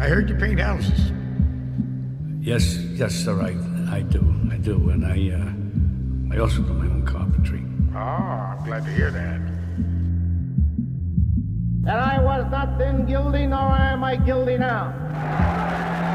I heard you paint houses. Yes, sir, I do, and I also do my own carpentry. Oh, I'm glad to hear that. That I was not then guilty, nor am I guilty now.